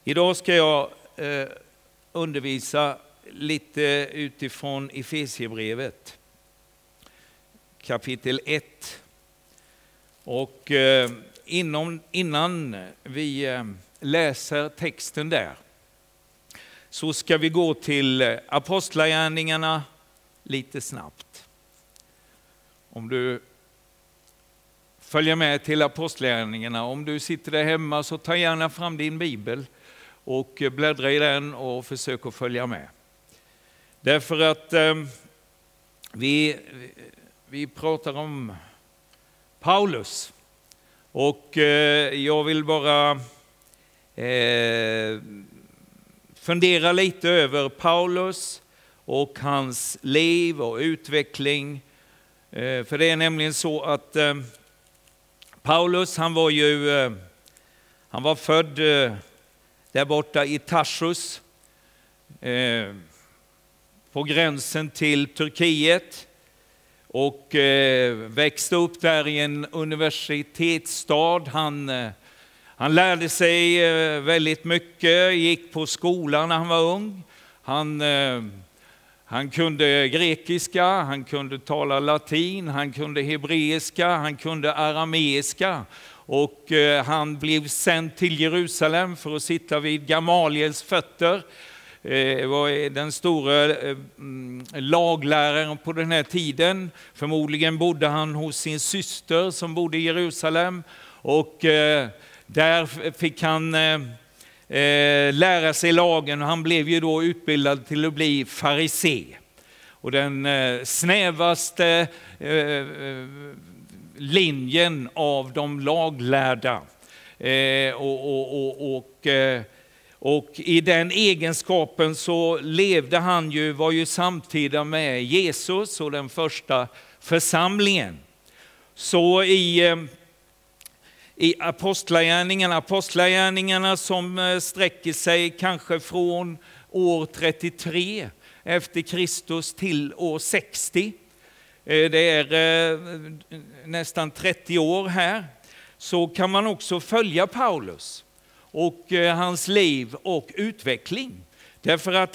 Idag ska jag undervisa lite utifrån Efesierbrevet, kapitel 1. Och innan vi läser texten där så ska vi gå till Apostlagärningarna lite snabbt. Om du följer med till Apostlagärningarna, om du sitter där hemma så ta gärna fram din bibel och bläddra i den och försök att följa med. Därför att vi pratar om Paulus och jag vill bara fundera lite över Paulus och hans liv och utveckling. För det är nämligen så att Paulus han var född där borta i Tarsus på gränsen till Turkiet och växte upp där i en universitetsstad. Han lärde sig väldigt mycket, gick på skolan när han var ung. Han kunde grekiska, han kunde tala latin, han kunde hebreiska, han kunde arameiska. Och han blev sänd till Jerusalem för att sitta vid Gamaliels fötter. Det var den stora lagläraren på den här tiden. Förmodligen bodde han hos sin syster som bodde i Jerusalem. Och där fick han lära sig lagen och han blev ju då utbildad till att bli farisé. Och den snävaste linjen av de laglärda. Och i den egenskapen så levde var ju samtida med Jesus och den första församlingen. Så i Apostlagärningarna som sträcker sig kanske från år 33 efter Kristus till år 60. Det är nästan 30 år här. Så kan man också följa Paulus och hans liv och utveckling. Därför att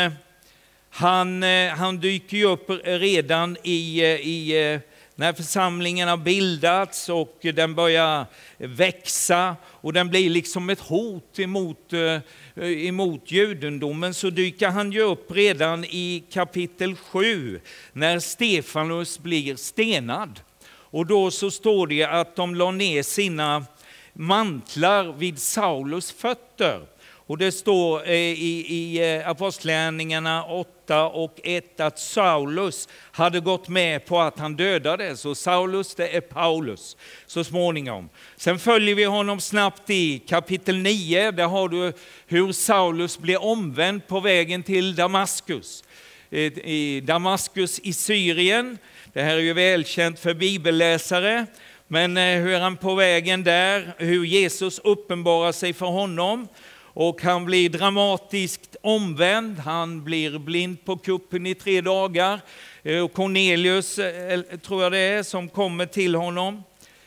han dyker ju upp redan när församlingen har bildats och den börjar växa och den blir liksom ett hot emot judendomen, så dyker han ju upp redan i kapitel 7 när Stefanus blir stenad. Och då så står det att de la ner sina mantlar vid Saulus fötter. Och det står i Apostlagärningarna 8:1 att Saulus hade gått med på att han dödade. Så Saulus, det är Paulus så småningom. Sen följer vi honom snabbt i kapitel 9. Där har du hur Saulus blir omvänd på vägen till Damaskus. I Damaskus i Syrien. Det här är ju välkänt för bibelläsare. Men hur han på vägen där, hur Jesus uppenbarar sig för honom. Och han blir dramatiskt omvänd, han blir blind på kuppen i 3 dagar. Och Cornelius, tror jag det är, som kommer till honom.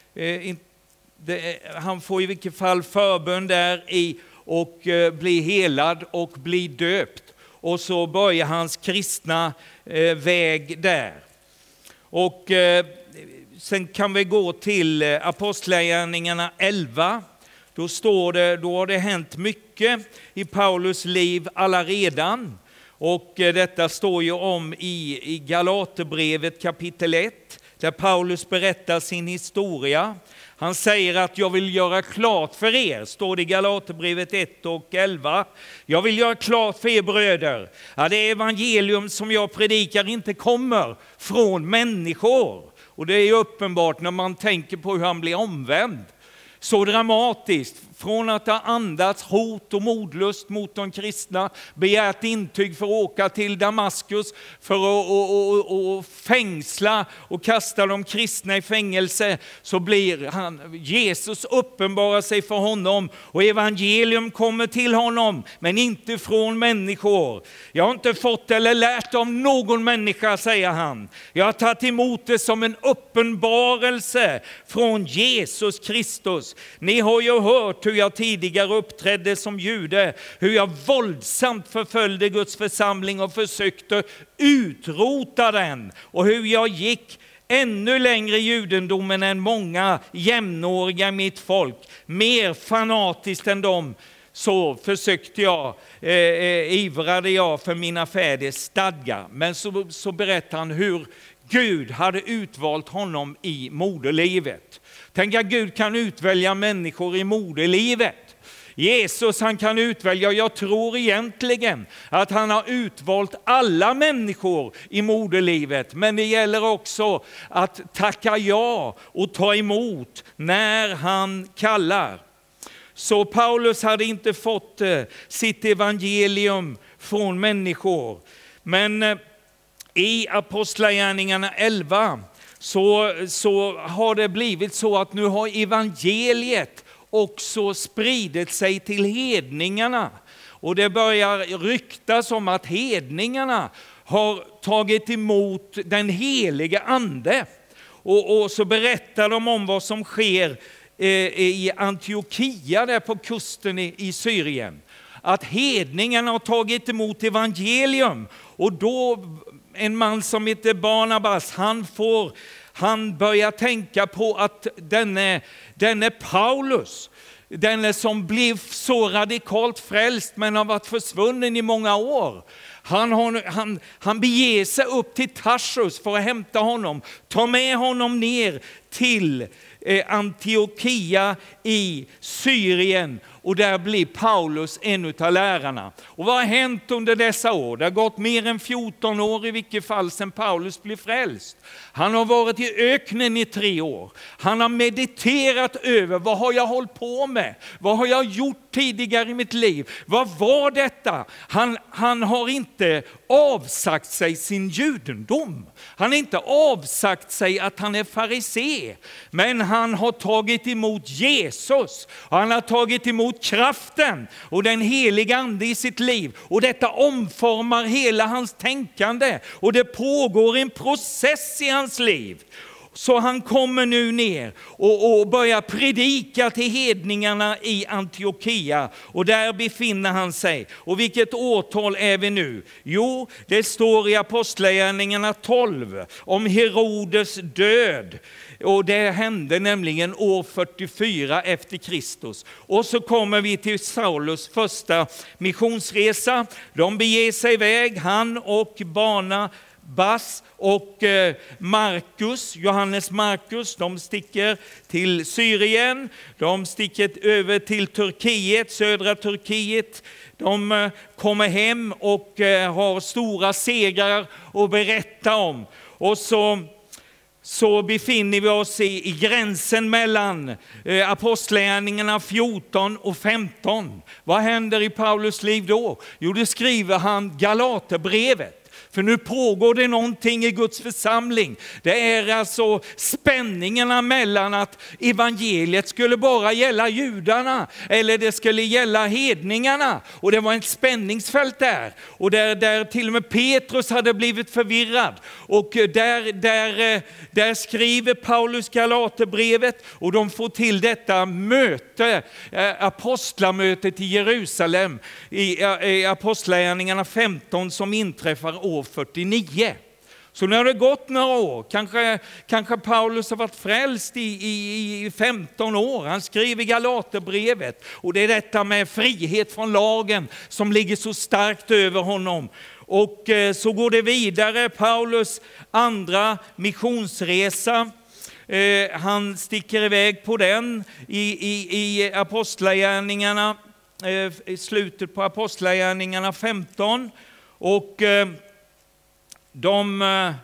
Han får i vilket fall förbön där i och blir helad och blir döpt. Och så börjar hans kristna väg där. Och sen kan vi gå till Apostlagärningarna 11. Då står det, då har det hänt mycket i Paulus liv alla redan. Och detta står ju om i Galaterbrevet kapitel 1. Där Paulus berättar sin historia. Han säger att jag vill göra klart för er, står det i Galaterbrevet 1 och 11. Jag vill göra klart för er bröder att det evangelium som jag predikar inte kommer från människor. Och det är ju uppenbart när man tänker på hur han blir omvänd. Så dramatiskt, från att ha andats hot och modlust mot de kristna, begärt intyg för att åka till Damaskus för att fängsla och kasta de kristna i fängelse, så blir Jesus uppenbarar sig för honom och evangelium kommer till honom, men inte från människor. Jag har inte fått eller lärt av någon människa, säger han. Jag har tagit emot det som en uppenbarelse från Jesus Kristus. Ni har ju hört hur jag tidigare uppträdde som jude, hur jag våldsamt förföljde Guds församling och försökte utrota den, och hur jag gick ännu längre i judendomen än många jämnåriga i mitt folk, mer fanatiskt än dem. Så försökte ivrade jag för mina fäders stadga. Men så berättar han hur Gud hade utvalt honom i moderlivet. Tänk att Gud kan utvälja människor i moderlivet. Jesus, han kan utvälja, jag tror egentligen att han har utvalt alla människor i moderlivet. Men det gäller också att tacka ja och ta emot när han kallar. Så Paulus hade inte fått sitt evangelium från människor. Men i Apostlagärningarna 11 så har det blivit så att nu har evangeliet också spridit sig till hedningarna. Och det börjar ryktas om att hedningarna har tagit emot den heliga ande. Och så berättar de om vad som sker i Antiokia där på kusten i Syrien. Att hedningarna har tagit emot evangelium. Och då en man som heter Barnabas, han börjar tänka på att denne Paulus, denne som blev så radikalt frälst men har varit försvunnen i många år. Han beger sig upp till Tarsus för att hämta honom, ta med honom ner till Antiokia i Syrien, och där blir Paulus en av lärarna. Och vad har hänt under dessa år? Det har gått mer än 14 år i vilket fall sedan Paulus blev frälst. Han har varit i öknen i 3 år. Han har mediterat över, vad har jag hållit på med? Vad har jag gjort tidigare i mitt liv? Vad var detta? Han har inte avsagt sig sin judendom. Han har inte avsagt sig att han är farisé. Men han har tagit emot Jesus. Han har tagit emot kraften och den heliga ande i sitt liv. Och detta omformar hela hans tänkande. Och det pågår en process i hans liv. Så han kommer nu ner och börjar predika till hedningarna i Antiokia. Och där befinner han sig. Och vilket årtal är vi nu? Jo, det står i Apostlagärningarna 12 om Herodes död. Och det hände nämligen år 44 efter Kristus. Och så kommer vi till Saulus första missionsresa. De beger sig iväg, han och Barnabas och Johannes Markus, de sticker till Syrien, de sticker över till Turkiet, södra Turkiet. De kommer hem och har stora segrar att berätta om. Och så befinner vi oss i gränsen mellan Apostlagärningarna 14 och 15. Vad händer i Paulus liv då? Jo, det skriver han Galaterbrevet. För nu pågår det någonting i Guds församling. Det är alltså spänningarna mellan att evangeliet skulle bara gälla judarna eller det skulle gälla hedningarna. Och det var ett spänningsfält där. Och där till och med Petrus hade blivit förvirrad. Och där skriver Paulus Galaterbrevet, och de får till detta möte, apostlamötet i Jerusalem i Apostlagärningarna 15 som inträffar år 49. Så nu har det gått några år. Kanske Paulus har varit frälst i 15 år. Han skriver Galaterbrevet. Och det är detta med frihet från lagen som ligger så starkt över honom. Och så går det vidare. Paulus andra missionsresa. Han sticker iväg på den i Apostlagärningarna. I slutet på Apostlagärningarna 15. Och de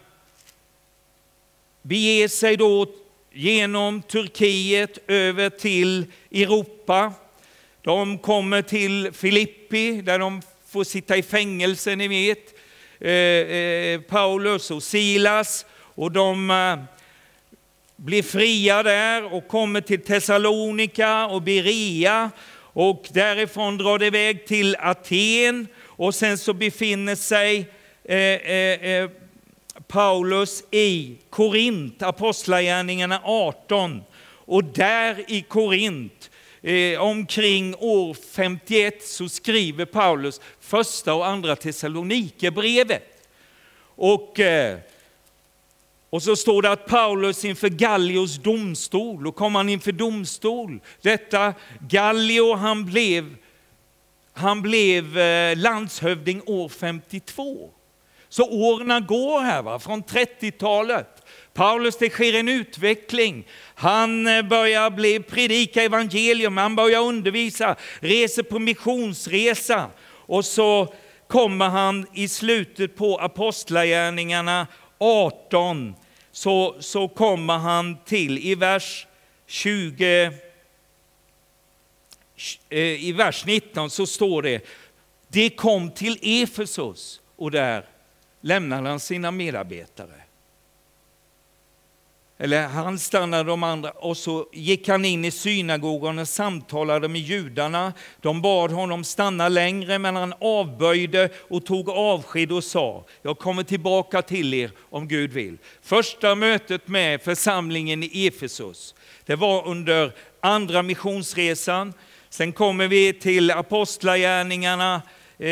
beger sig då genom Turkiet över till Europa. De kommer till Filippi där de får sitta i fängelse, ni vet. Paulus och Silas. Och de blir fria där och kommer till Thessalonika och Berea. Och därifrån drar det iväg till Aten. Och sen så befinner sig Paulus i Korint, Apostlagärningarna 18. Och där i Korint omkring år 51 så skriver Paulus första och andra Thessalonikerbrevet. Och så står det att Paulus inför Gallios domstol, och kom han inför domstol. Detta Gallio, han blev landshövding år 52. Så åren går här från 30-talet. Paulus, det sker en utveckling. Han börjar predika evangelium, han börjar undervisa, reser på missionsresa. Och så kommer han i slutet på Apostlagärningarna 18, så kommer han till i vers 20, i vers 19 så står det: det kom till Efesos, och där lämnade han sina medarbetare. Eller han stannade de andra, och så gick han in i synagogan och samtalade med judarna. De bad honom stanna längre, men han avböjde och tog avsked och sa: jag kommer tillbaka till er om Gud vill. Första mötet med församlingen i Efesos, det var under andra missionsresan. Sen kommer vi till Apostlagärningarna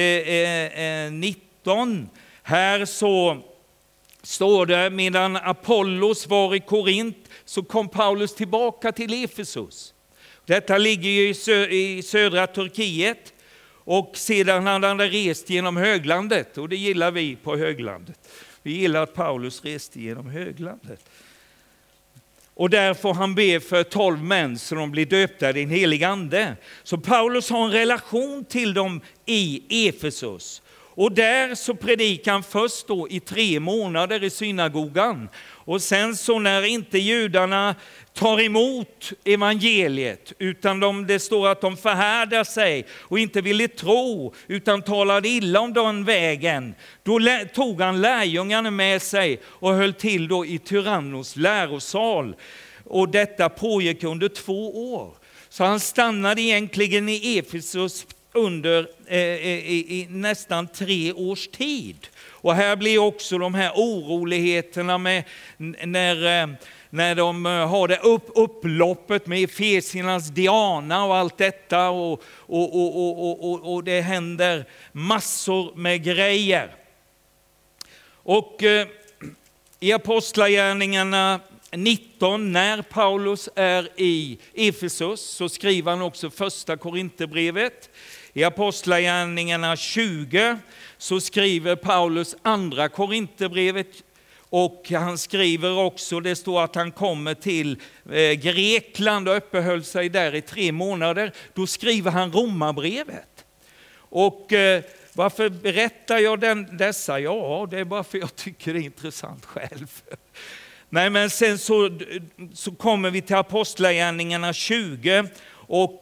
19. Här så står det: medan Apollos var i Korint så kom Paulus tillbaka till Efesos. Detta ligger ju i södra Turkiet, och sedan hade han rest genom höglandet, och det gillar vi på höglandet. Vi gillar att Paulus reste genom höglandet. Och där får han be för 12 män så de blir döpta i den helige ande. Så Paulus har en relation till dem i Efesos. Och där så predikar han först då i 3 månader i synagogan. Och sen så när inte judarna tar emot evangeliet, utan det står att de förhärdar sig och inte ville tro, utan talade illa om den vägen. Då tog han lärjungarna med sig och höll till då i Tyrannos lärosal. Och detta pågick under 2 år. Så han stannade egentligen i Efesos under i nästan 3 års tid. Och här blir också de här oroligheterna med när de har det upploppet med Efesiernas Diana och allt detta, och det händer massor med grejer. Och i Apostlagärningarna 19, när Paulus är i Efesos, så skriver han också första Korinterbrevet. I Apostlagärningarna 20 så skriver Paulus andra Korinterbrevet, och han skriver också, det står att han kommer till Grekland och uppehöll sig där i 3 månader. Då skriver han Romarbrevet. Och varför berättar jag dessa? Ja, det är bara för jag tycker det är intressant själv. Nej, men sen så kommer vi till Apostlagärningarna 20, och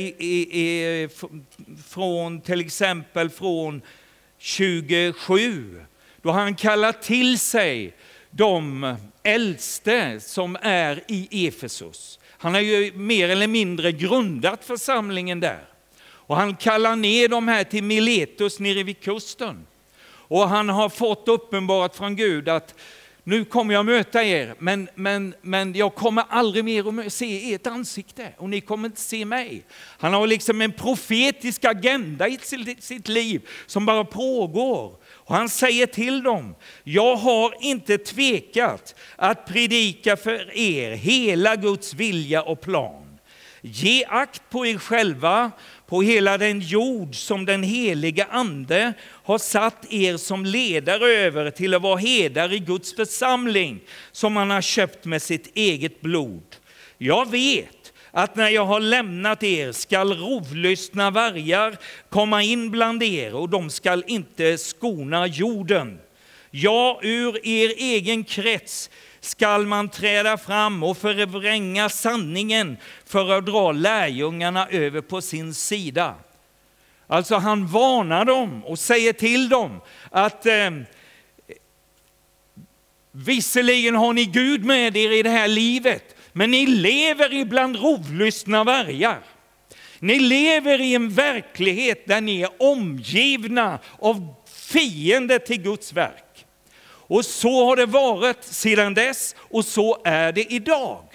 från till exempel från 27, då han kallar till sig de äldste som är i Efesos. Han har ju mer eller mindre grundat församlingen där. Och han kallar ner dem här till Miletus nere vid kusten. Och han har fått uppenbarat från Gud att nu kommer jag möta er, men jag kommer aldrig mer att se ert ansikte, och ni kommer inte se mig. Han har liksom en profetisk agenda i sitt liv som bara pågår. Och han säger till dem: jag har inte tvekat att predika för er hela Guds vilja och plan. Ge akt på er själva, på hela den jord som den heliga ande har satt er som ledare över, till att vara herdar i Guds församling som han har köpt med sitt eget blod. Jag vet att när jag har lämnat er skall rovlystna vargar komma in bland er, och de skall inte skona jorden. Ja, ur er egen krets skall man träda fram och förvränga sanningen för att dra lärjungarna över på sin sida. Alltså han varnar dem och säger till dem att visserligen har ni Gud med er i det här livet, men ni lever ibland rovlystna vargar. Ni lever i en verklighet där ni är omgivna av fiender till Guds verk. Och så har det varit sedan dess, och så är det idag.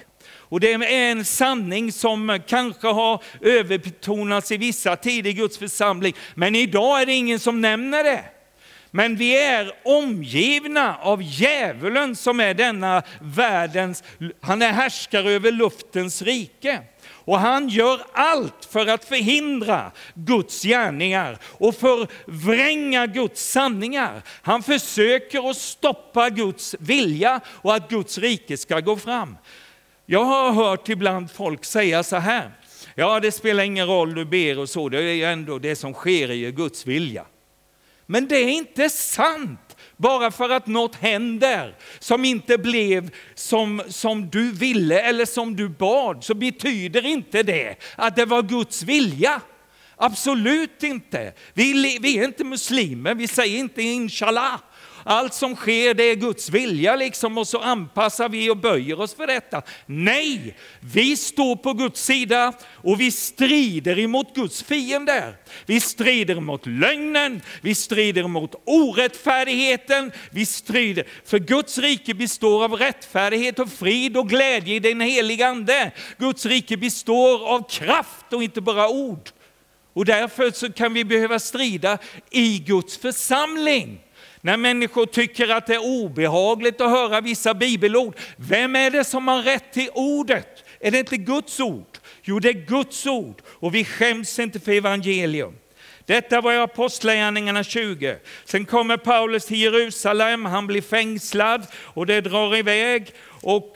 Och det är en sanning som kanske har överbetonats i vissa tider i Guds församling. Men idag är det ingen som nämner det. Men vi är omgivna av djävulen som är denna världens, han är härskare över luftens rike. Och han gör allt för att förhindra Guds gärningar och förvränga Guds sanningar. Han försöker att stoppa Guds vilja och att Guds rike ska gå fram. Jag har hört ibland folk säga så här: ja, det spelar ingen roll du ber och så, det är ju ändå det som sker i Guds vilja. Men det är inte sant. Bara för att något händer som inte blev som du ville eller som du bad, så betyder inte det att det var Guds vilja. Absolut inte. Vi är inte muslimer, vi säger inte inshallah. Allt som sker det är Guds vilja liksom, och så anpassar vi och böjer oss för detta. Nej, vi står på Guds sida och vi strider emot Guds fiender. Vi strider mot lögnen, vi strider mot orättfärdigheten, vi strider. För Guds rike består av rättfärdighet och frid och glädje i den heliga ande. Guds rike består av kraft och inte bara ord. Och därför så kan vi behöva strida i Guds församling. När människor tycker att det är obehagligt att höra vissa bibelord, vem är det som har rätt till ordet? Är det inte Guds ord? Jo, det är Guds ord. Och vi skäms inte för evangelium. Detta var Apostlagärningarna 20. Sen kommer Paulus till Jerusalem, han blir fängslad och det drar iväg. Och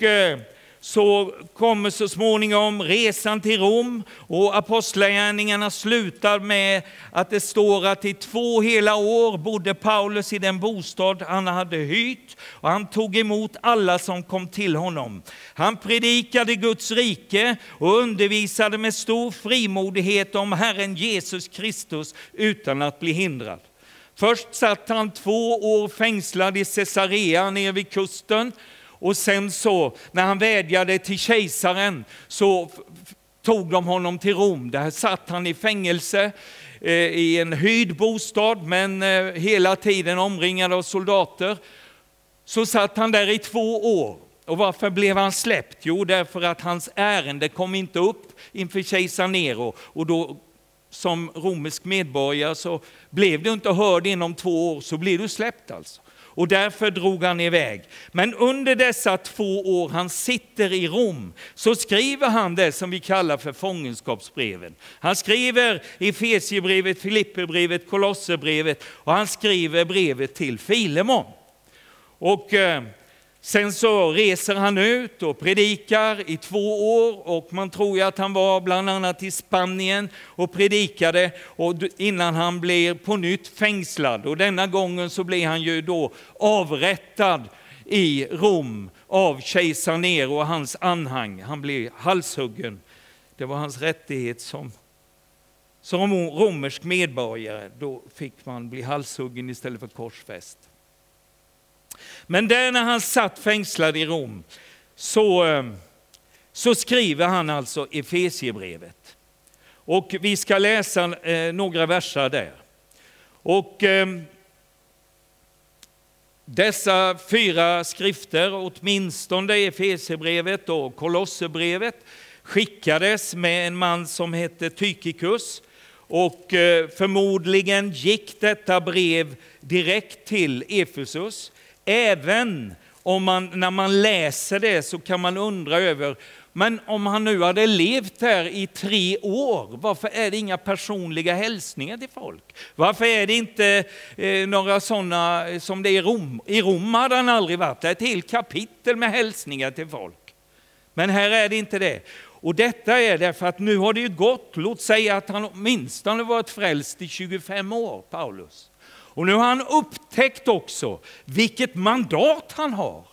så kommer så småningom resan till Rom, och apostlagärningarna slutar med att det står att i 2 hela år bodde Paulus i den bostad han hade hyrt, och han tog emot alla som kom till honom. Han predikade Guds rike och undervisade med stor frimodighet om Herren Jesus Kristus utan att bli hindrad. Först satt han 2 år fängslad i Caesarea nere vid kusten. Och sen så, när han vädjade till kejsaren, så tog de honom till Rom. Där satt han i fängelse i en hyrd bostad, men hela tiden omringad av soldater. Så satt han där i 2 år. Och varför blev han släppt? Jo, därför att hans ärende kom inte upp inför kejsar Nero. Och då, som romersk medborgare, så blev du inte hörd inom 2 år, så blir du släppt alltså. Och därför drog han iväg. Men under dessa 2 år han sitter i Rom, så skriver han det som vi kallar för fångenskapsbreven. Han skriver Efesierbrevet, Filipperbrevet, Kolosserbrevet, och han skriver brevet till Filemon. Och sen så reser han ut och predikar i 2 år, och man tror ju att han var bland annat i Spanien och predikade, och innan han blir på nytt fängslad. Och denna gången så blir han ju då avrättad i Rom av kejsar Nero och hans anhang. Han blir halshuggen. Det var hans rättighet som romersk medborgare. Då fick man bli halshuggen istället för korsfäst. Men där när han satt fängslad i Rom, så skriver han alltså Efesiebrevet. Och vi ska läsa några verser där. Och dessa 4 skrifter, åtminstone Efesiebrevet och Kolosserbrevet, skickades med en man som hette Tykikus. Och förmodligen gick detta brev direkt till Efesus. Även om när man läser det så kan man undra över, men om han nu hade levt här i 3 år, varför är det inga personliga hälsningar till folk? Varför är det inte några sådana som det är i Rom? I Rom hade han aldrig varit. Det är ett helt kapitel med hälsningar till folk. Men här är det inte det. Och detta är därför att nu har det ju gått, låt säga att han åtminstone varit frälst i 25 år, Paulus. Och nu har han upptäckt också vilket mandat han har.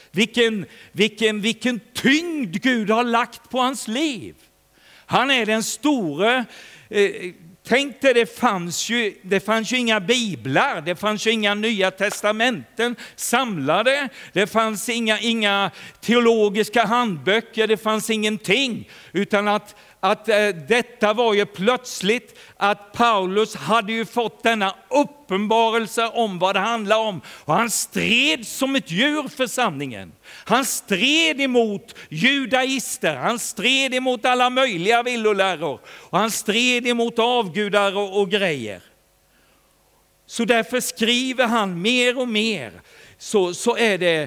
Vilken tyngd Gud har lagt på hans liv. Han är den store. Tänk dig, det fanns ju inga biblar, det fanns ju inga nya testamenten samlade, det fanns inga teologiska handböcker, det fanns ingenting. Utan att att detta var ju plötsligt att Paulus hade ju fått denna uppenbarelse om vad det handlar om. Och han stred som ett djur för sanningen. Han stred emot judaister, han stred emot alla möjliga villoläror. Och han stred emot avgudar och grejer. Så därför skriver han mer och mer. Så är det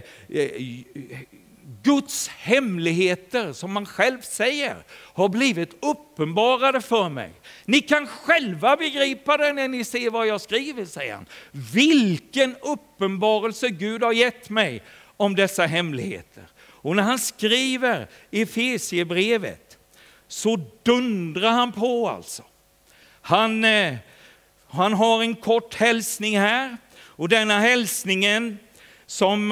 Guds hemligheter, som man själv säger, har blivit uppenbarade för mig. Ni kan själva begripa det när ni ser vad jag skriver, säger han. Vilken uppenbarelse Gud har gett mig om dessa hemligheter. Och när han skriver i Efesierbrevet så dundrar han på alltså. Han har en kort hälsning här, och denna hälsningen som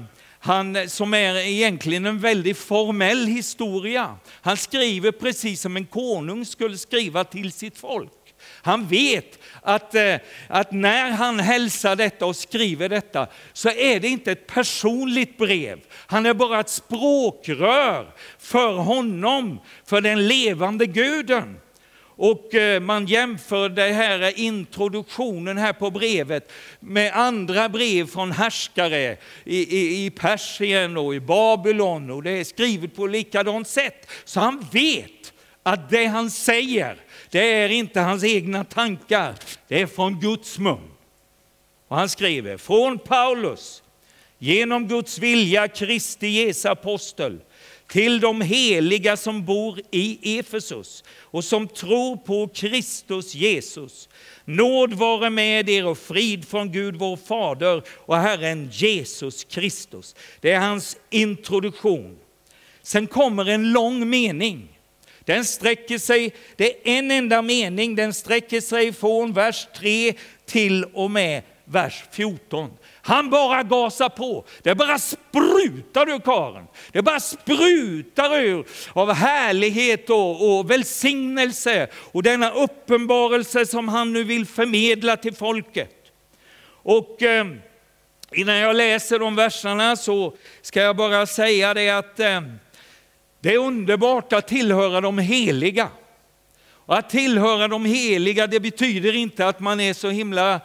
är egentligen en väldigt formell historia. Han skriver precis som en konung skulle skriva till sitt folk. Han vet att när han hälsar detta och skriver detta så är det inte ett personligt brev. Han är bara ett språkrör för honom, för den levande Guden. Och man jämför det här introduktionen här på brevet med andra brev från härskare i Persien och i Babylon, och det är skrivet på likadant sätt. Så han vet att det han säger, det är inte hans egna tankar, det är från Guds mun. Och han skriver: från Paulus, genom Guds vilja, Kristi Jesu apostel, till de heliga som bor i Efesus och som tror på Kristus Jesus. Nåd vare med er och frid från Gud vår Fader och Herren Jesus Kristus. Det är hans introduktion. Sen kommer en lång mening. Den sträcker sig, det är en enda mening, den sträcker sig från vers 3 till och med vers 14. Han bara gasar på. Det bara sprutar ur karen. Det bara sprutar ur av härlighet och välsignelse. Och denna uppenbarelse som han nu vill förmedla till folket. Och innan jag läser de verserna så ska jag bara säga det att det är underbart att tillhöra de heliga. Och att tillhöra de heliga, det betyder inte att man är så himla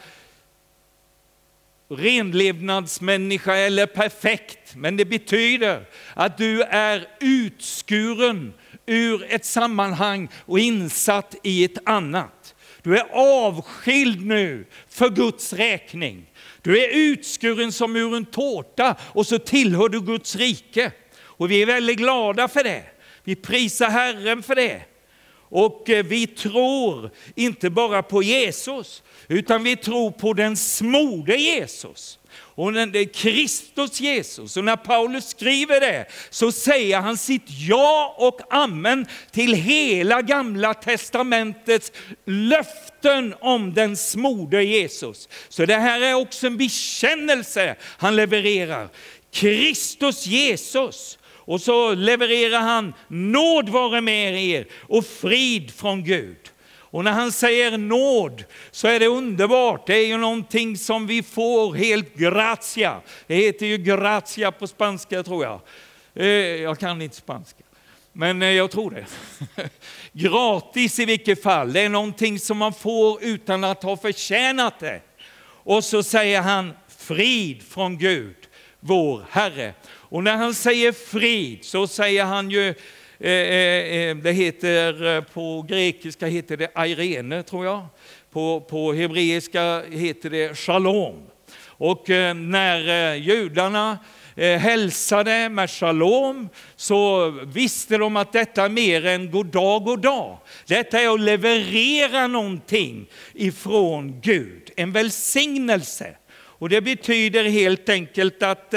renlevnadsmänniska eller perfekt, men det betyder att du är utskuren ur ett sammanhang och insatt i ett annat. Du är avskild nu för Guds räkning. Du är utskuren som ur en tårta och så tillhör du Guds rike. Och vi är väldigt glada för det. Vi prisar Herren för det. Och vi tror inte bara på Jesus, utan vi tror på den smorde Jesus. Och det är Kristus Jesus. Och när Paulus skriver det så säger han sitt ja och amen till hela gamla testamentets löften om den smorde Jesus. Så det här är också en bekännelse han levererar. Kristus Jesus. Och så levererar han: nåd vare med er och frid från Gud. Och när han säger nåd så är det underbart. Det är ju någonting som vi får helt gratia. Det heter ju gratia på spanska, tror jag. Jag kan inte spanska, men jag tror det. Gratis i vilket fall. Det är någonting som man får utan att ha förtjänat det. Och så säger han: frid från Gud, vår Herre. Och när han säger frid så säger han ju, det heter på grekiska heter det airene, tror jag. På hebreiska heter det shalom. Och när judarna hälsade med shalom så visste de att detta är mer än god dag. Detta är att leverera någonting ifrån Gud, en välsignelse. Och det betyder helt enkelt att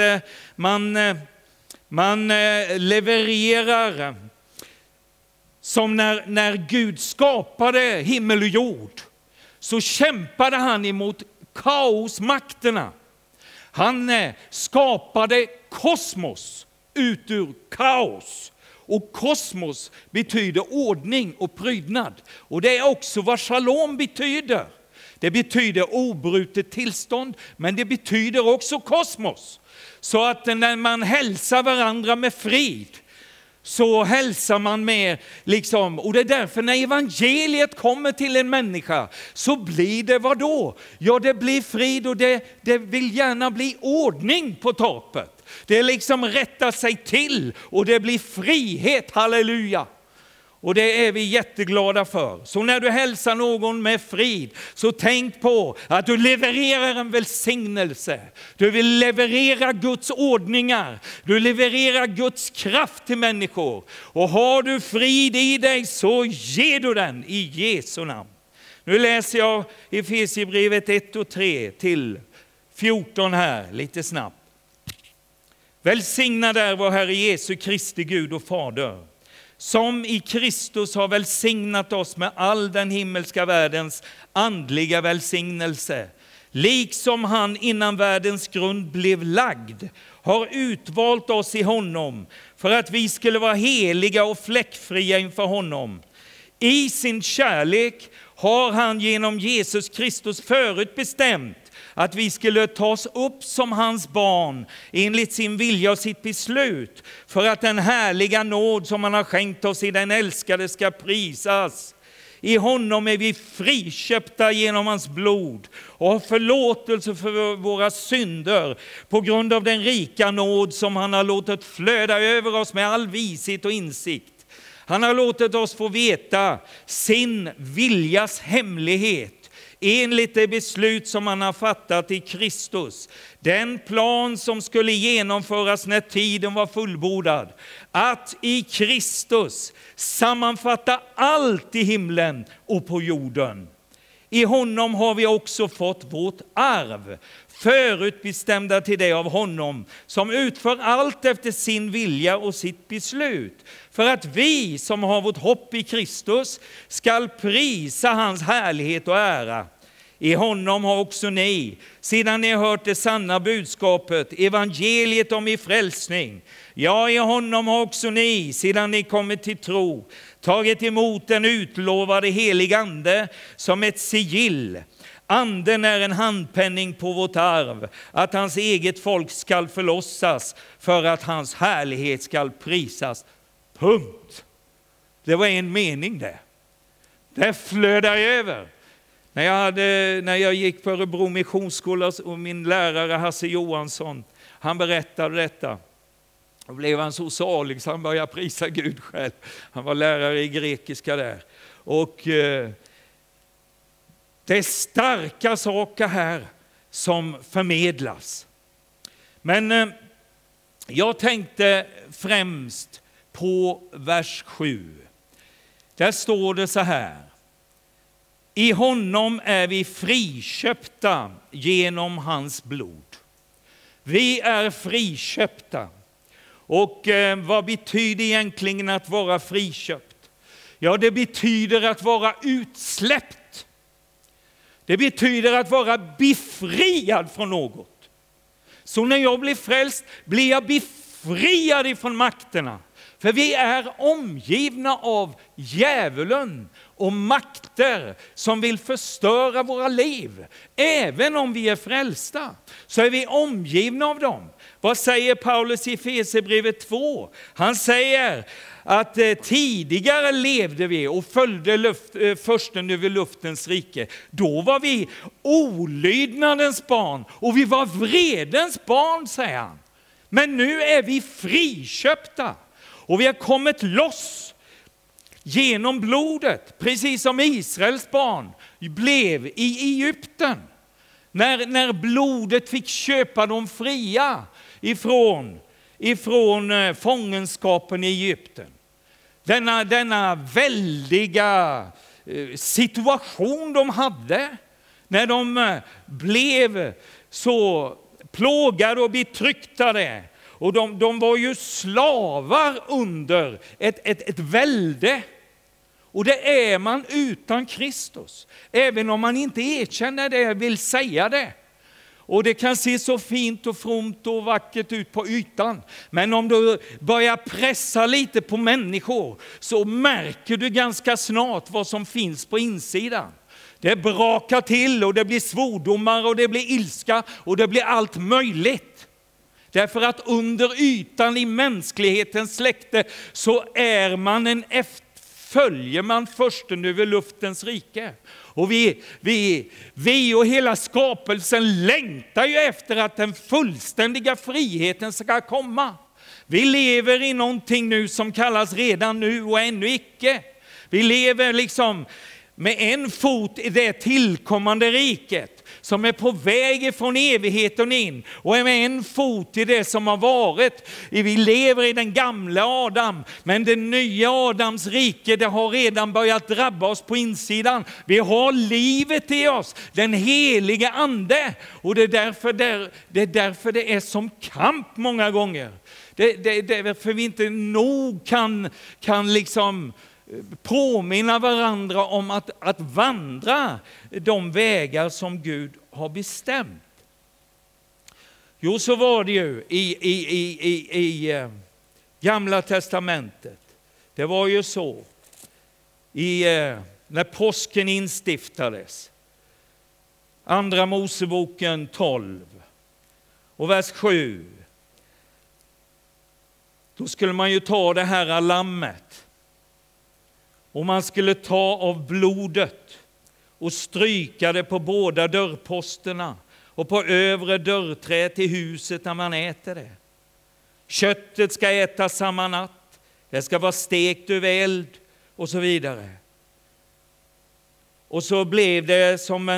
man levererar som när Gud skapade himmel och jord. Så kämpade han emot kaosmakterna. Han skapade kosmos ut ur kaos. Och kosmos betyder ordning och prydnad. Och det är också vad shalom betyder. Det betyder obrutet tillstånd, men det betyder också kosmos. Så att när man hälsar varandra med frid så hälsar man med liksom, och det är därför när evangeliet kommer till en människa så blir det vad då? Ja, det blir frid och det vill gärna bli ordning på torpet. Det liksom rättar sig till och det blir frihet, halleluja. Och det är vi jätteglada för. Så när du hälsar någon med frid, så tänk på att du levererar en välsignelse. Du vill leverera Guds ordningar. Du levererar Guds kraft till människor. Och har du frid i dig så ger du den i Jesu namn. Nu läser jag Efesierbrevet 1 och 3 till 14 här, lite snabbt. Välsignad är vår Herre Jesu Kristi Gud och Fader, som i Kristus har välsignat oss med all den himmelska världens andliga välsignelse. Liksom han innan världens grund blev lagd har utvalt oss i honom för att vi skulle vara heliga och fläckfria inför honom. I sin kärlek har han genom Jesus Kristus förutbestämt att vi skulle tas upp som hans barn enligt sin vilja och sitt beslut, för att den härliga nåd som han har skänkt oss i den älskade ska prisas. I honom är vi friköpta genom hans blod och har förlåtelse för våra synder på grund av den rika nåd som han har låtit flöda över oss med all vishet och insikt. Han har låtit oss få veta sin viljas hemlighet enligt det beslut som han har fattat i Kristus. Den plan som skulle genomföras när tiden var fullbordad. Att i Kristus sammanfatta allt i himlen och på jorden. I honom har vi också fått vårt arv, förutbestämda till det av honom som utför allt efter sin vilja och sitt beslut. För att vi som har vårt hopp i Kristus skall prisa hans härlighet och ära. I honom har också ni, sedan ni har hört det sanna budskapet, evangeliet om er frälsning. Ja, i honom har också ni, sedan ni kommit till tro, tagit emot den utlovade heliga ande som ett sigill. Anden är en handpenning på vårt arv, att hans eget folk skall förlossas för att hans härlighet skall prisas. Punkt. Det var en mening det. Det flödar över. När jag gick på Örebro missionsskola och min lärare Hasse Johansson, han berättade detta. Då blev han så salig så han började prisa Gud själv. Han var lärare i grekiska där. Och det är starka saker här som förmedlas. Men jag tänkte främst på vers 7. Där står det så här. I honom är vi friköpta genom hans blod. Vi är friköpta. Och vad betyder egentligen att vara friköpt? Ja, det betyder att vara utsläppt. Det betyder att vara befriad från något. Så när jag blir frälst blir jag befriad ifrån makterna. För vi är omgivna av djävulen och makter som vill förstöra våra liv. Även om vi är frälsta så är vi omgivna av dem. Vad säger Paulus i Efesierbrevet 2? Han säger att tidigare levde vi och följde försten över luftens rike. Då var vi olydnadens barn och vi var vredens barn, säger han. Men nu är vi friköpta och vi har kommit loss genom blodet, precis som Israels barn blev i Egypten. När blodet fick köpa dem fria ifrån fångenskapen i Egypten. Denna väldiga situation de hade när de blev så plågade och betryckta. Och de var ju slavar under ett välde. Och det är man utan Kristus. Även om man inte erkänner det, vill säga det. Och det kan se så fint och fromt och vackert ut på ytan. Men om du börjar pressa lite på människor så märker du ganska snart vad som finns på insidan. Det brakar till och det blir svordomar och det blir ilska och det blir allt möjligt. Därför att under ytan i mänsklighetens släkte så är man följer man försten över luftens rike. Och vi och hela skapelsen längtar ju efter att den fullständiga friheten ska komma. Vi lever i någonting nu som kallas redan nu och ännu icke. Vi lever liksom med en fot i det tillkommande riket som är på väg ifrån evigheten in, och är med en fot i det som har varit. Vi lever i den gamla Adam, men den nya Adams rike, det har redan börjat drabba oss på insidan. Vi har livet i oss, den heliga ande, och det är därför det är som kamp många gånger. Det är därför vi inte nog kan liksom påminna varandra om att vandra de vägar som Gud har bestämt. Jo, så var det ju i Gamla testamentet. Det var ju så när påsken instiftades. Andra Moseboken 12 och vers 7. Då skulle man ju ta det här lammet. Och man skulle ta av blodet och stryka det på båda dörrposterna och på övre dörrträ till huset när man äter det. Köttet ska ätas samma natt, det ska vara stekt över eld och så vidare. Och så blev det som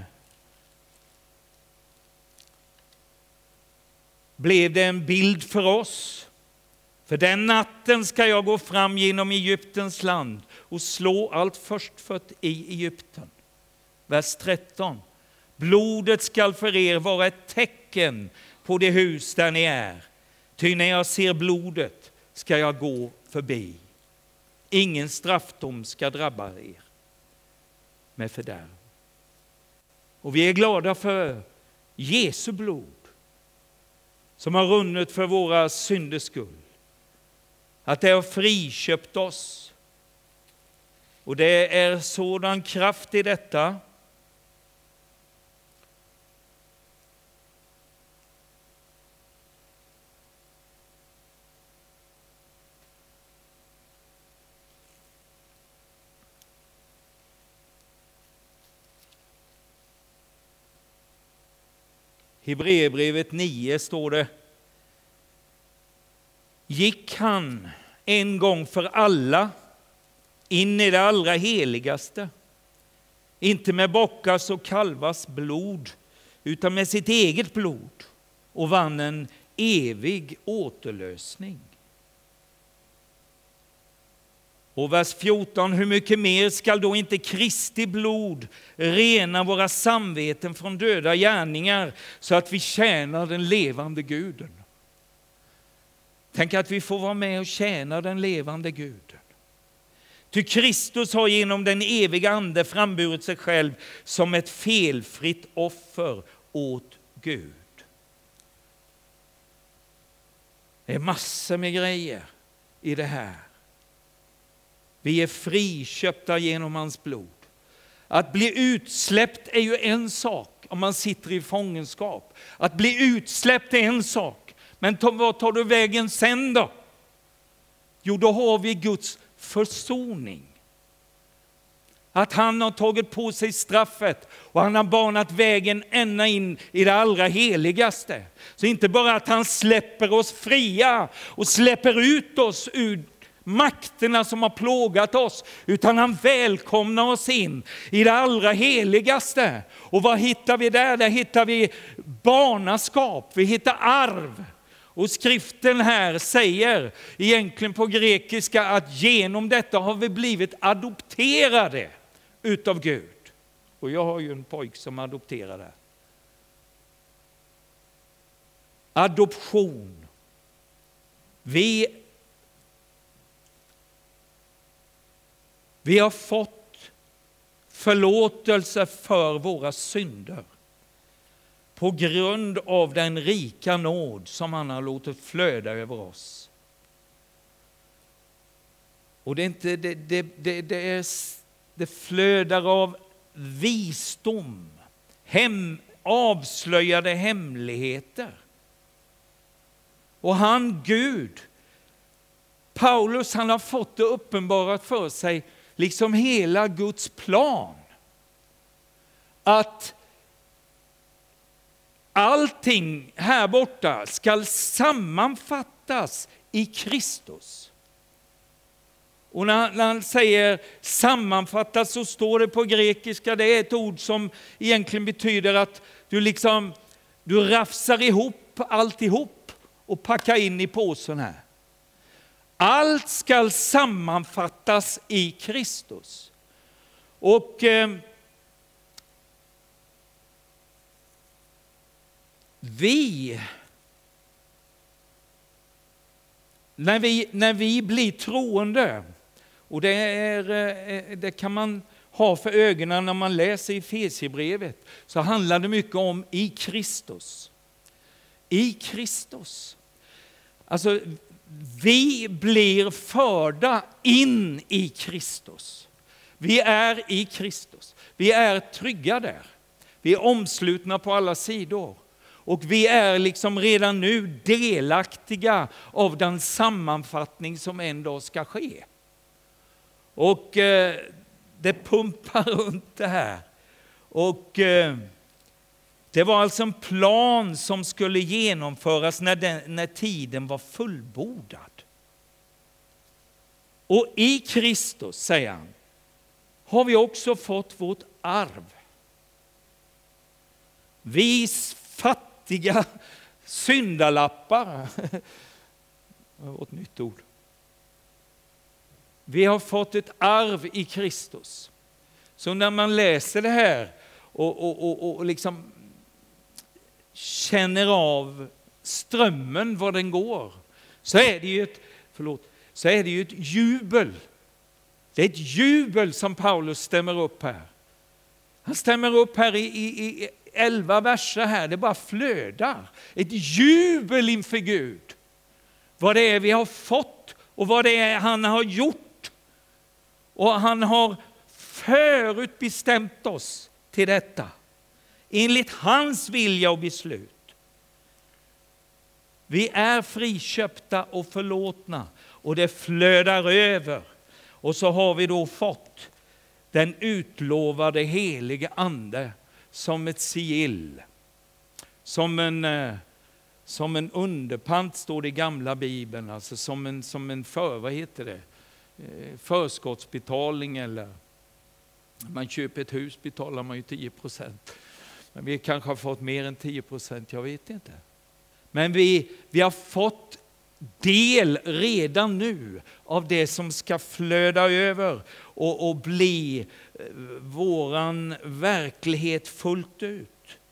en bild för oss. För den natten ska jag gå fram genom Egyptens land och slå allt förstfött i Egypten. Vers 13. Blodet skall för er vara ett tecken på det hus där ni är. Ty när jag ser blodet ska jag gå förbi. Ingen straffdom ska drabba er med fördärv. Och vi är glada för Jesu blod som har runnit för våra synders skull. Att det har friköpt oss. Och det är sådan kraft i detta. Hebreerbrevet 9 står det: gick han en gång för alla in i det allra heligaste, inte med bockars och kalvars blod, utan med sitt eget blod, och vann en evig återlösning. Och vers 14, hur mycket mer skall då inte Kristi blod rena våra samveten från döda gärningar, så att vi tjänar den levande Guden. Tänk att vi får vara med och tjäna den levande Guden. Ty Kristus har genom den eviga ande framburit sig själv som ett felfritt offer åt Gud. Det är massor med grejer i det här. Vi är friköpta genom hans blod. Att bli utsläppt är ju en sak om man sitter i fångenskap. Att bli utsläppt är en sak. Men vad tar du vägen sen då? Jo, då har vi Guds försoning. Att han har tagit på sig straffet och han har banat vägen ända in i det allra heligaste. Så inte bara att han släpper oss fria och släpper ut oss ur makterna som har plågat oss, utan han välkomnar oss in i det allra heligaste. Och vad hittar vi där? Där hittar vi barnaskap, vi hittar arv. Och skriften här säger egentligen på grekiska att genom detta har vi blivit adopterade utav Gud. Och jag har ju en pojk som adopterade. Adoption. Vi har fått förlåtelse för våra synder på grund av den rika nåd som han har låtit flöda över oss. Och det är inte det flödar av visdom, avslöjade hemligheter. Och han, Gud, Paulus, han har fått det uppenbarat för sig, liksom hela Guds plan. Att allting här borta ska sammanfattas i Kristus. Och när han säger sammanfattas, så står det på grekiska, det är ett ord som egentligen betyder att du rafsar ihop alltihop och packar in i påsen här. Allt ska sammanfattas i Kristus. Och när vi blir troende, och det kan man ha för ögonen när man läser i Efesierbrevet, så handlar det mycket om i Kristus. I Kristus. Alltså, vi blir förda in i Kristus. Vi är i Kristus. Vi är trygga där. Vi är omslutna på alla sidor. Och vi är liksom redan nu delaktiga av den sammanfattning som en dag ska ske. Och det pumpar runt det här. Och det var alltså en plan som skulle genomföras när tiden var fullbordad. Och i Kristus, säger han, har vi också fått vårt arv. Vi fattiga syndalappar. Det var ett nytt ord. Vi har fått ett arv i Kristus. Så när man läser det här och liksom känner av strömmen, var den går, så är det ju ett jubel. Det är ett jubel som Paulus stämmer upp här. Han stämmer upp här i 11 verser här. Det bara flödar. Ett jubel inför Gud. Vad det är vi har fått och vad det är han har gjort. Och han har förutbestämt oss till detta. Enligt hans vilja och beslut. Vi är friköpta och förlåtna. Och det flödar över. Och så har vi då fått den utlovade helige ande som ett sigill. Som en underpant, står det i gamla Bibeln. Alltså som en förskottsbetalning, eller man köper ett hus betalar man ju 10%. Men vi kanske har fått mer än 10%, jag vet inte. Men vi har fått del redan nu av det som ska flöda över och bli våran verklighet fullt ut.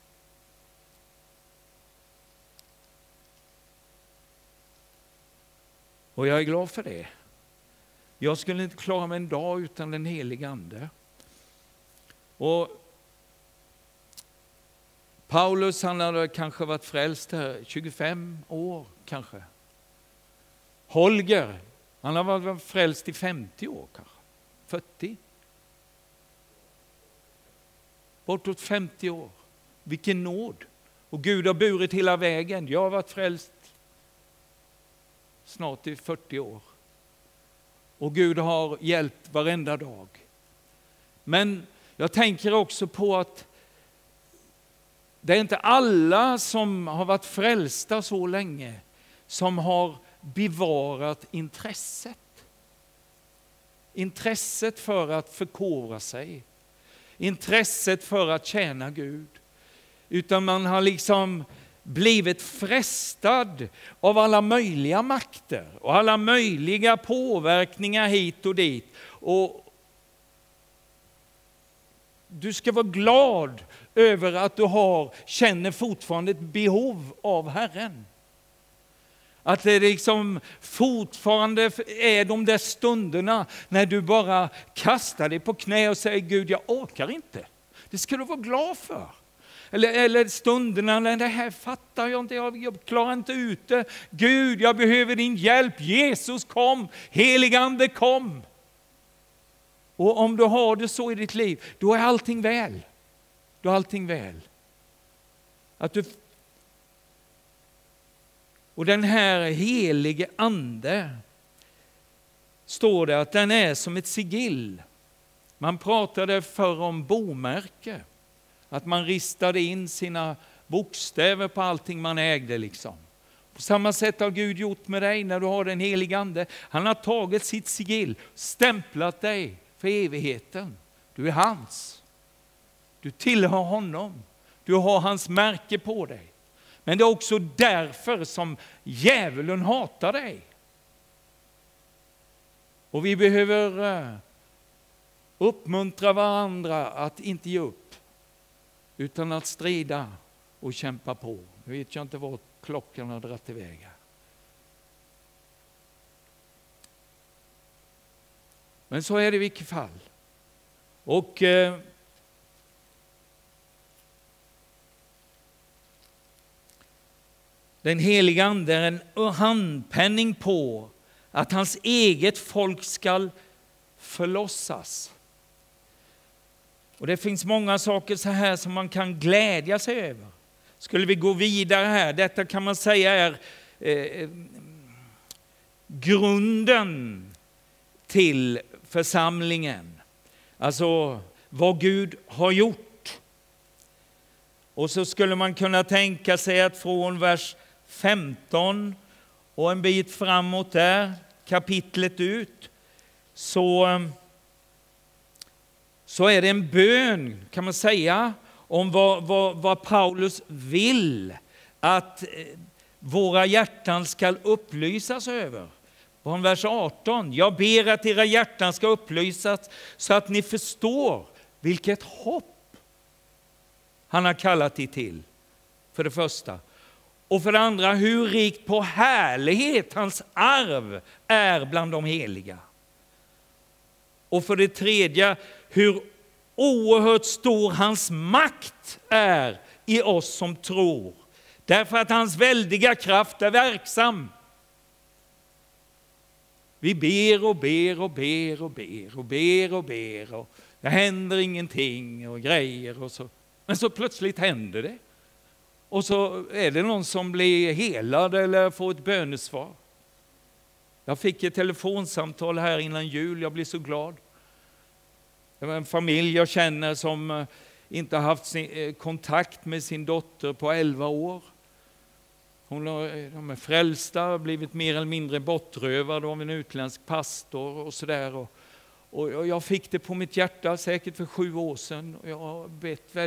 Och jag är glad för det. Jag skulle inte klara mig en dag utan den helige ande. Och Paulus, han hade kanske varit frälst här 25 år kanske. Holger, han har varit frälst i 50 år kanske. 40. Bortåt 50 år. Vilken nåd. Och Gud har burit hela vägen. Jag har varit frälst snart i 40 år. Och Gud har hjälpt varenda dag. Men jag tänker också på att det är inte alla som har varit frälsta så länge som har bevarat intresset. Intresset för att förkovra sig. Intresset för att tjäna Gud. Utan man har liksom blivit frestad av alla möjliga makter och alla möjliga påverkningar hit och dit. Och du ska vara glad över att du känner fortfarande ett behov av Herren. Att det liksom fortfarande är de där stunderna när du bara kastar dig på knä och säger Gud, jag orkar inte. Det ska du vara glad för. Eller stunderna när det här fattar jag inte, jag klarar inte ut det. Gud, jag behöver din hjälp. Jesus kom, heligande kom. Och om du har det så i ditt liv, då är allting väl. Då är allting väl. Att du Och den här helige ande, står det att den är som ett sigill. Man pratade förr om bomärke. Att man ristade in sina bokstäver på allting man ägde liksom. På samma sätt har Gud gjort med dig när du har den helige ande. Han har tagit sitt sigill, stämplat dig för evigheten. Du är hans. Du tillhör honom. Du har hans märke på dig. Men det är också därför som djävulen hatar dig. Och vi behöver uppmuntra varandra att inte ge upp, utan att strida och kämpa på. Nu vet jag inte vad klockan har dragit iväg här. Men så är det i vilket fall. Och den heliga ande är en handpenning på att hans eget folk ska förlossas. Och det finns många saker så här som man kan glädja sig över. Skulle vi gå vidare här, detta kan man säga är grunden till församlingen. Alltså vad Gud har gjort. Och så skulle man kunna tänka sig att från vers 15 och en bit framåt där, kapitlet ut, så är det en bön, kan man säga, om vad Paulus vill att våra hjärtan ska upplysas över. Från vers 18. Jag ber att era hjärtan ska upplysas så att ni förstår vilket hopp han har kallat er till. För det första. Och för det andra, hur rikt på härlighet hans arv är bland de heliga. Och för det tredje, hur oerhört stor hans makt är i oss som tror. Därför att hans väldiga kraft är verksam. Vi ber och ber och ber och ber och ber och ber och det händer ingenting och grejer och så. Men så plötsligt händer det. Och så är det någon som blir helad eller får ett bönesvar. Jag fick ett telefonsamtal här innan jul, jag blev så glad. Det var en familj jag känner som inte har haft kontakt med sin dotter på 11 år. De är frälsta, blivit mer eller mindre bortrövade av en utländsk pastor och sådär. Och jag fick det på mitt hjärta säkert för 7 år sedan. Och jag har bett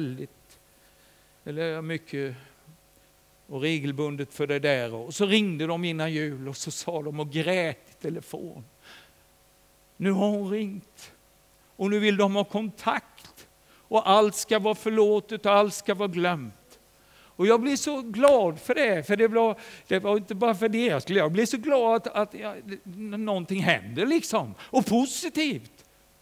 mycket och regelbundet för det där. Och så ringde de innan jul och så sa de och grät i telefon. Nu har hon ringt och nu vill de ha kontakt. Och allt ska vara förlåtet och allt ska vara glömt. Och jag blir så glad för det. För det var inte bara för deras skull. Jag blir så glad att någonting händer liksom. Och positivt.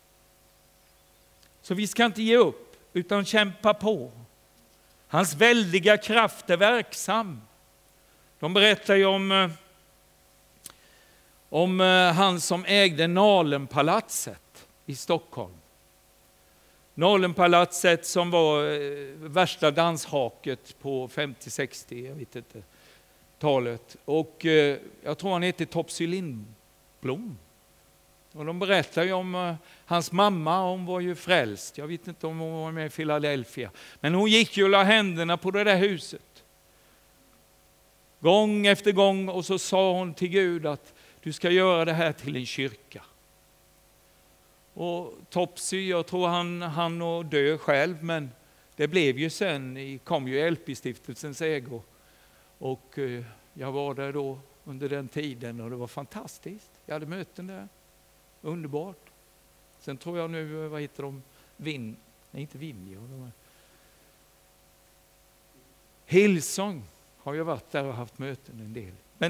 Så vi ska inte ge upp utan kämpa på. Hans väldiga kraft är verksam. De berättar ju om han som ägde Nalenpalatset i Stockholm. Nalenpalatset som var värsta danshaket på 50-60, jag vet inte, talet. Och jag tror han hette Topsy Lindblom. Och de berättar ju om hans mamma, hon var ju frälst. Jag vet inte om hon var med i Philadelphia. Men hon gick ju och la händerna på det där huset. Gång efter gång, och så sa hon till Gud att du ska göra det här till en kyrka. Och Topsy, jag tror han och dö själv, men det blev ju sen, kom ju LP-stiftelsens ägo. Och jag var där då under den tiden och det var fantastiskt. Jag hade möten där. Underbart. Sen tror jag nu, vad heter de? Inte Vinje. Hillsong har jag varit där och haft möten en del. Men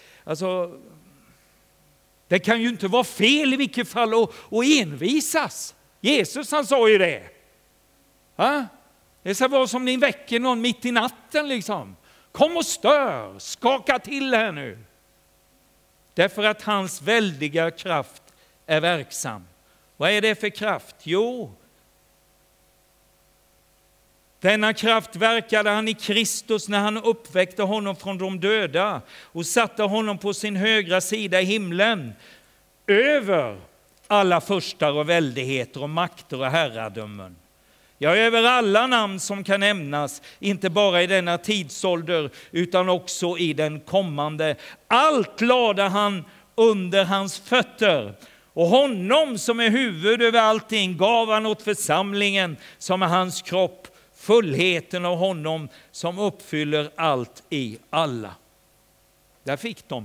det kan ju inte vara fel i vilket fall att envisas. Jesus han sa ju det. Ha? Det ska vara som ni väcker någon mitt i natten liksom. Kom och stör, skaka till här nu. Därför att hans väldiga kraft är verksam. Vad är det för kraft? Jo, Denna kraft verkade han i Kristus när han uppväckte honom från de döda och satte honom på sin högra sida i himlen, över alla furstar och väldigheter och makter och herradömen. Ja, över alla namn som kan nämnas, inte bara i denna tidsålder utan också i den kommande. Allt lade han under hans fötter, och honom som är huvud över allting gav han åt församlingen som är hans kropp, fullheten av honom som uppfyller allt i alla. Där fick de.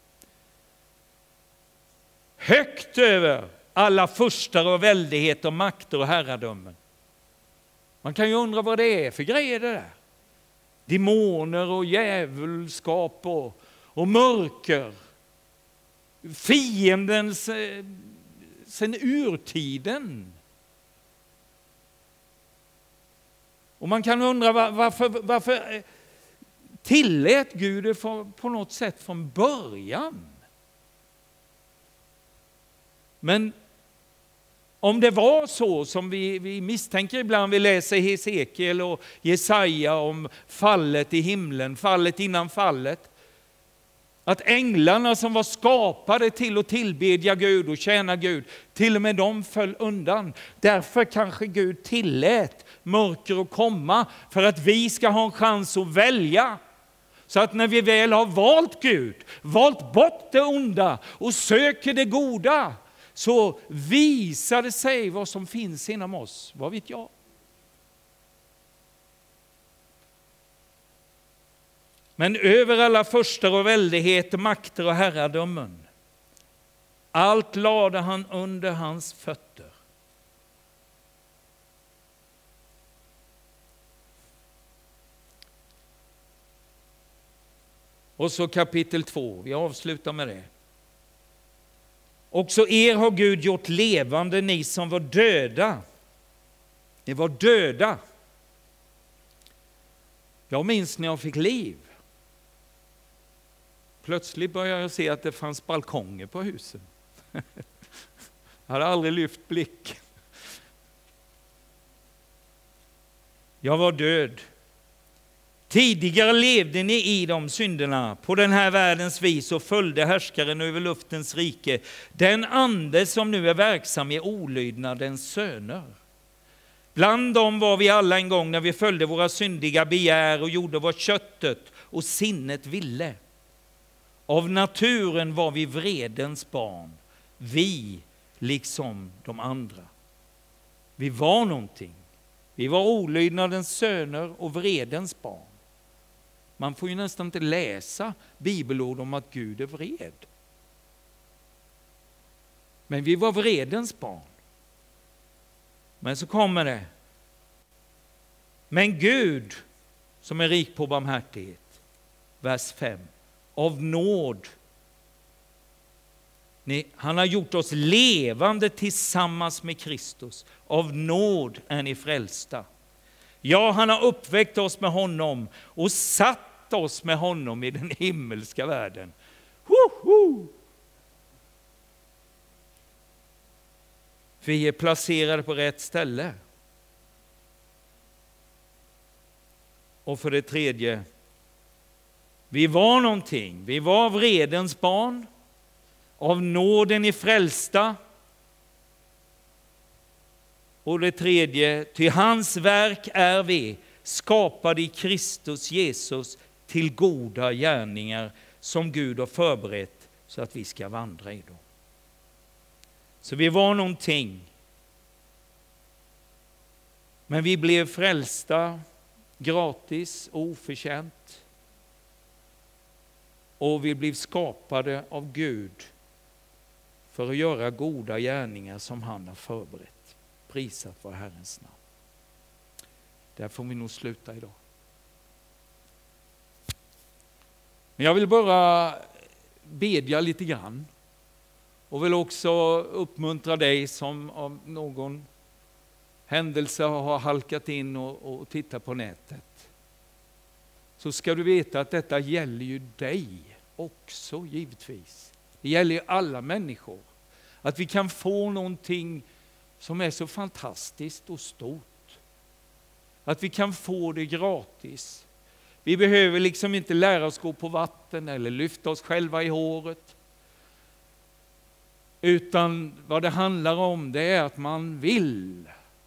Högt över alla furstar och väldigheter, makter och herradömen. Man kan ju undra vad det är för grejer det där. Demoner och djävulskap och mörker. Fienden sen urtiden. Och man kan undra varför tillät Gud det på något sätt från början. Men om det var så som vi misstänker ibland, vi läser Hesekiel och Jesaja om fallet i himlen, fallet innan fallet. Att änglarna som var skapade till att tillbedja Gud och tjäna Gud, till och med de föll undan. Därför kanske Gud tillät mörker att komma, för att vi ska ha en chans att välja. Så att när vi väl har valt Gud, valt bort det onda och söker det goda, så visar det sig vad som finns inom oss. Vad vet jag? Men över alla furstar och väldigheter, makter och herradömen, allt lade han under hans fötter. Och så kapitel 2, vi avslutar med det. Också er har Gud gjort levande, ni som var döda. Ni var döda. Jag minns när jag fick liv. Plötsligt började jag se att det fanns balkonger på husen. Jag hade aldrig lyft blick. Jag var död. Tidigare levde ni i de synderna, på den här världens vis, och följde härskaren över luftens rike, den ande som nu är verksam i olydnadens söner. Bland dem var vi alla en gång när vi följde våra syndiga begär och gjorde vad köttet och sinnet ville. Av naturen var vi vredens barn, vi liksom de andra. Vi var någonting. Vi var olydnadens söner och vredens barn. Man får ju nästan inte läsa bibelord om att Gud är vred. Men vi var vredens barn. Men så kommer det. Men Gud som är rik på barmhärtighet. Vers 5. Av nåd. Han har gjort oss levande tillsammans med Kristus. Av nåd är ni frälsta. Ja, han har uppväckt oss med honom och satt oss med honom i den himmelska världen. Woho! Vi är placerade på rätt ställe. Och för det tredje, vi var någonting. Vi var vredens barn. Av nåden i frälsta. Och det tredje, till hans verk är vi skapade i Kristus Jesus till goda gärningar som Gud har förberett så att vi ska vandra i dem. Så vi var någonting. Men vi blev frälsta gratis och oförtjänt. Och vi blev skapade av Gud för att göra goda gärningar som han har förberett. Prisat vare Herrens namn. Där får vi nog sluta idag. Men jag vill bara bedja lite grann. Och vill också uppmuntra dig som av någon händelse har halkat in och tittat på nätet. Så ska du veta att detta gäller ju dig också givetvis. Det gäller ju alla människor. Att vi kan få någonting som är så fantastiskt och stort. Att vi kan få det gratis. Vi behöver liksom inte lära oss gå på vatten eller lyfta oss själva i håret. Utan vad det handlar om, det är att man vill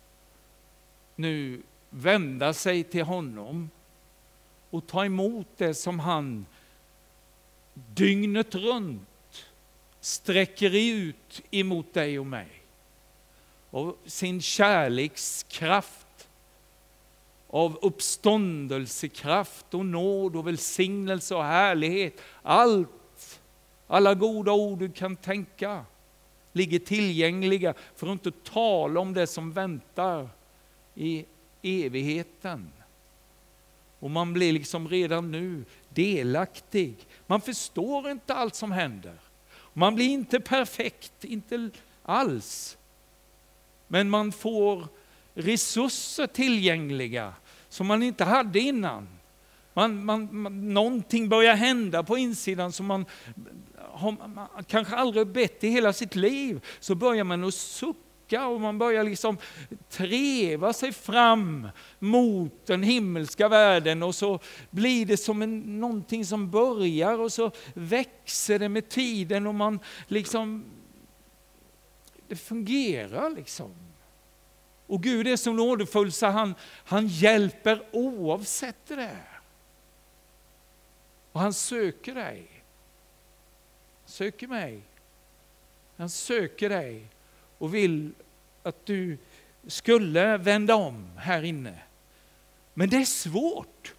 nu vända sig till honom och ta emot det som han dygnet runt sträcker ut emot dig och mig. Och sin kärlekskraft, av uppståndelsekraft och nåd och välsignelse och härlighet. Alla goda ord du kan tänka ligger tillgängliga, för att inte tala om det som väntar i evigheten. Och man blir liksom redan nu delaktig. Man förstår inte allt som händer. Man blir inte perfekt, inte alls. Men man får resurser tillgängliga som man inte hade innan. Någonting börjar hända på insidan som man kanske aldrig bett i hela sitt liv. Så börjar man att sucka och man börjar liksom treva sig fram mot den himmelska världen. Och så blir det som någonting som börjar och så växer det med tiden och man liksom, det fungerar liksom. Och Gud är så nådefull så han hjälper oavsett det där. Och han söker dig. Söker mig. Han söker dig och vill att du skulle vända om här inne. Men det är svårt.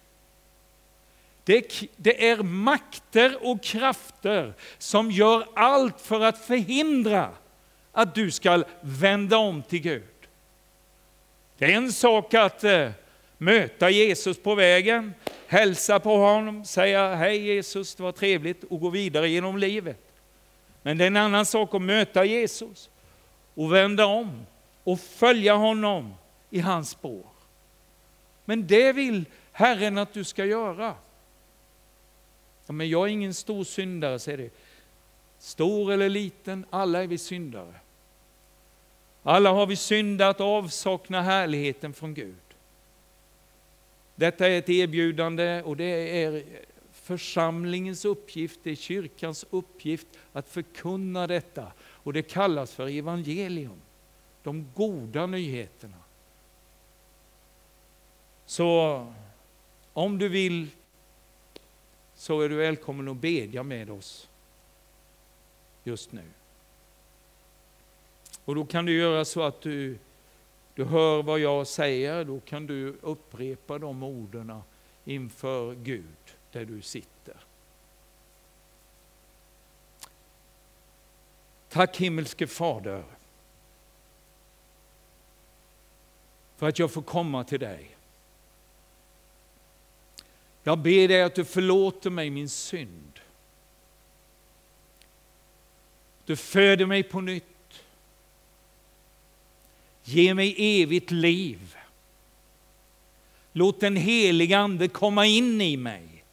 Det är makter och krafter som gör allt för att förhindra att du ska vända om till Gud. Det är en sak att möta Jesus på vägen, hälsa på honom, säga hej Jesus, det var trevligt och gå vidare genom livet. Men det är en annan sak att möta Jesus och vända om och följa honom i hans spår. Men det vill Herren att du ska göra. Ja, men jag är ingen stor syndare, säger det. Stor eller liten, alla är vi syndare. Alla har vi syndat och avsaknar härligheten från Gud. Detta är ett erbjudande och det är församlingens uppgift, det är kyrkans uppgift att förkunna detta. Och det kallas för evangelium, de goda nyheterna. Så om du vill så är du välkommen att bedja med oss just nu. Och då kan du göra så att du hör vad jag säger, då kan du upprepa de orden inför Gud där du sitter. Tack himmelske Fader för att jag får komma till dig. Jag ber dig att du förlåter mig min synd. Du föder mig på nytt. Ge mig evigt liv. Låt den heliga Ande komma in i mig.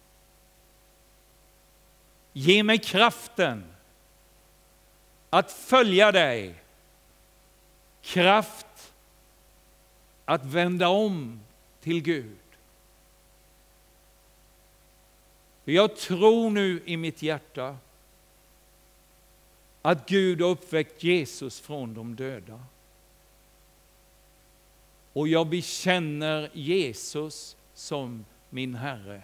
Ge mig kraften att följa dig. Kraft att vända om till Gud. Jag tror nu i mitt hjärta att Gud har uppväckt Jesus från de döda. Och jag bekänner Jesus som min Herre.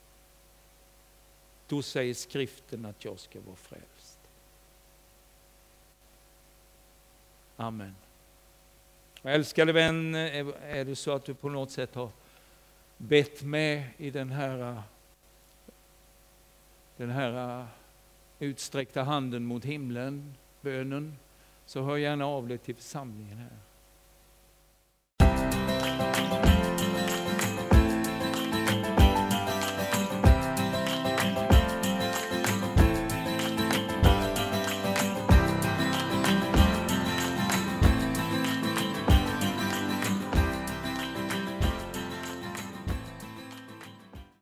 Då säger skriften att jag ska vara frälst. Amen. Älskade vän, är det så att du på något sätt har bett med i den här utsträckta handen mot himlen, bönen, så hör gärna av dig till församlingen här.